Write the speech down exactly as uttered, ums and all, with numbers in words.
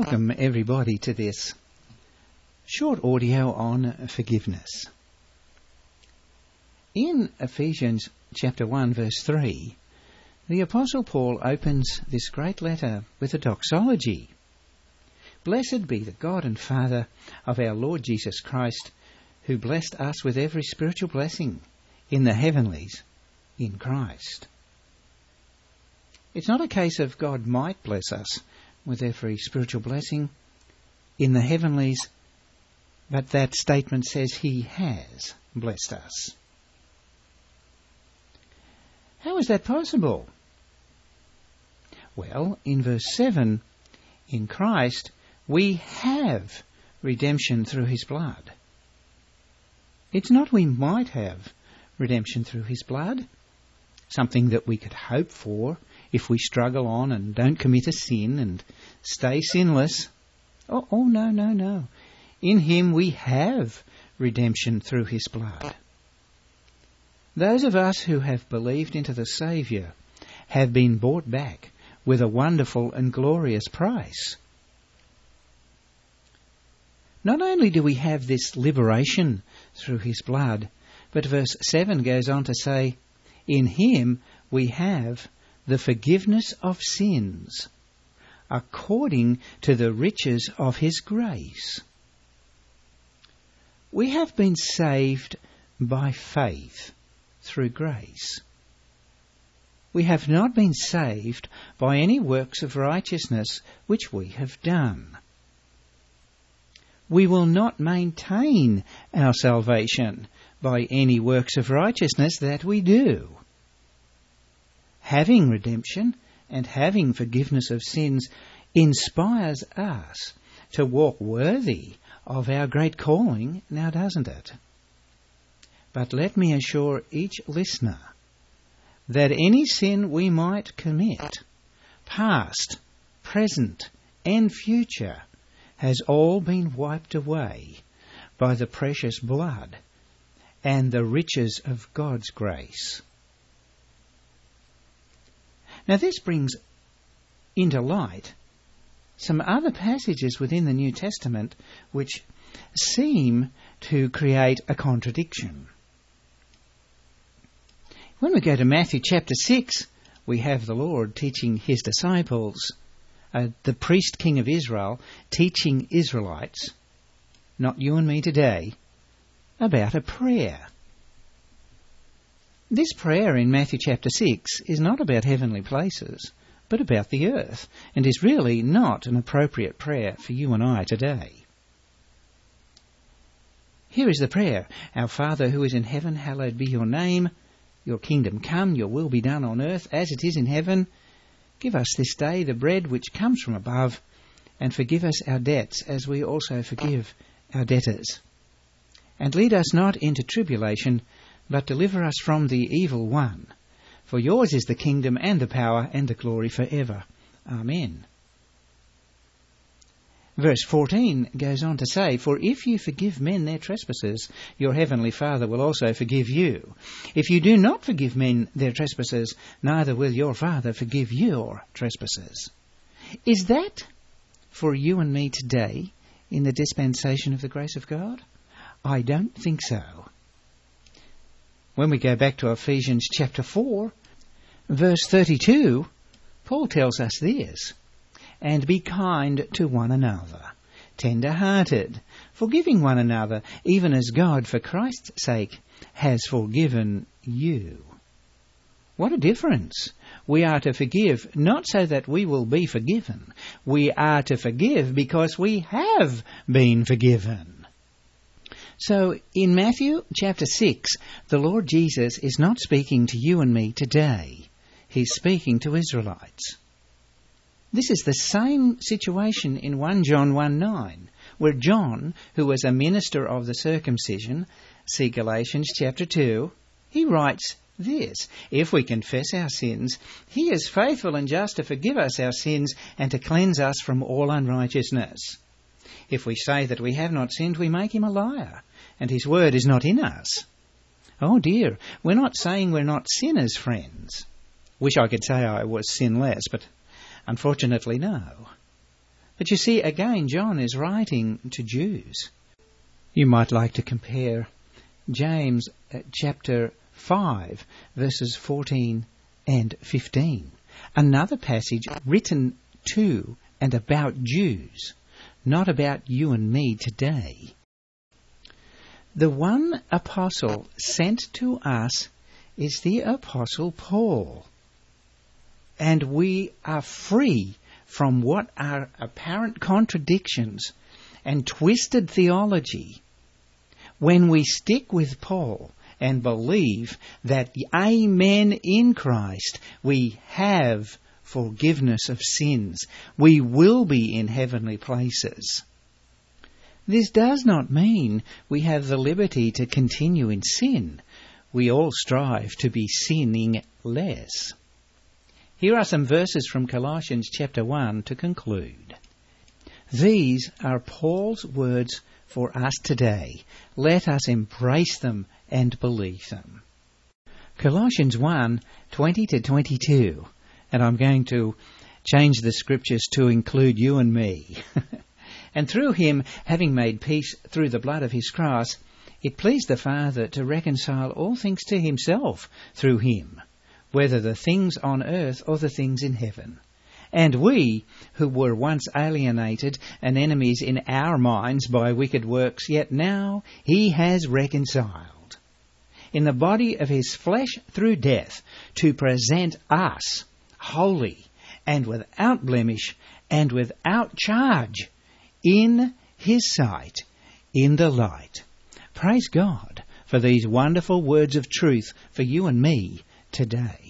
welcome everybody to this short audio on forgiveness. In Ephesians chapter one verse three, the Apostle Paul opens this great letter with a doxology. Blessed be the God and Father of our Lord Jesus Christ, who blessed us with every spiritual blessing in the heavenlies in Christ. It's not a case of God might bless us with every spiritual blessing in the heavenlies, but that statement says he has blessed us. How is that possible? Well, in verse seven, in Christ we have redemption through his blood. It's not we might have redemption through his blood, something that we could hope for if we struggle on and don't commit a sin and stay sinless. Oh, oh no, no, no. In him we have redemption through his blood. Those of us who have believed into the Saviour have been bought back with a wonderful and glorious price. Not only do we have this liberation through his blood, but verse seven goes on to say, in him we have the forgiveness of sins, according to the riches of his grace. We have been saved by faith through grace. We have not been saved by any works of righteousness which we have done. We will not maintain our salvation by any works of righteousness that we do. Having redemption and having forgiveness of sins inspires us to walk worthy of our great calling, now doesn't it? But let me assure each listener that any sin we might commit, past, present, and future, has all been wiped away by the precious blood and the riches of God's grace. Now this brings into light some other passages within the New Testament which seem to create a contradiction. When we go to Matthew chapter six, we have the Lord teaching his disciples, uh, the priest king of Israel, teaching Israelites, not you and me today, about a prayer. This prayer in Matthew chapter six is not about heavenly places, but about the earth, and is really not an appropriate prayer for you and I today. Here is the prayer. Our Father who is in heaven, hallowed be your name. Your kingdom come, your will be done on earth as it is in heaven. Give us this day the bread which comes from above, and forgive us our debts as we also forgive our debtors. And lead us not into tribulation, but deliver us from the evil one. For yours is the kingdom and the power and the glory forever. Amen. Verse fourteen goes on to say, for if you forgive men their trespasses, your heavenly Father will also forgive you. If you do not forgive men their trespasses, neither will your Father forgive your trespasses. Is that for you and me today in the dispensation of the grace of God? I don't think so. When we go back to Ephesians chapter four, verse thirty-two, Paul tells us this, and be kind to one another, tender-hearted, forgiving one another, even as God, for Christ's sake, has forgiven you. What a difference! We are to forgive not so that we will be forgiven. We are to forgive because we have been forgiven. So, in Matthew chapter six, the Lord Jesus is not speaking to you and me today. He's speaking to Israelites. This is the same situation in First John one nine, where John, who was a minister of the circumcision, see Galatians chapter two, he writes this, if we confess our sins, he is faithful and just to forgive us our sins and to cleanse us from all unrighteousness. If we say that we have not sinned, we make him a liar, and his word is not in us. Oh dear, we're not saying we're not sinners, friends. Wish I could say I was sinless, but unfortunately no. But you see, again, John is writing to Jews. You might like to compare James uh, chapter five, verses fourteen and fifteen. Another passage written to and about Jews, not about you and me today. The one apostle sent to us is the Apostle Paul. And we are free from what are apparent contradictions and twisted theology when we stick with Paul and believe that the Amen in Christ, we have forgiveness of sins. We will be in heavenly places. This does not mean we have the liberty to continue in sin. We all strive to be sinning less. Here are some verses from Colossians chapter one to conclude. These are Paul's words for us today. Let us embrace them and believe them. Colossians one, twenty to twenty-two. And I'm going to change the scriptures to include you and me. And through him, having made peace through the blood of his cross, it pleased the Father to reconcile all things to himself through him, whether the things on earth or the things in heaven. And we, who were once alienated and enemies in our minds by wicked works, yet now he has reconciled in the body of his flesh through death, to present us holy and without blemish and without charge in his sight, in the light. Praise God for these wonderful words of truth for you and me today.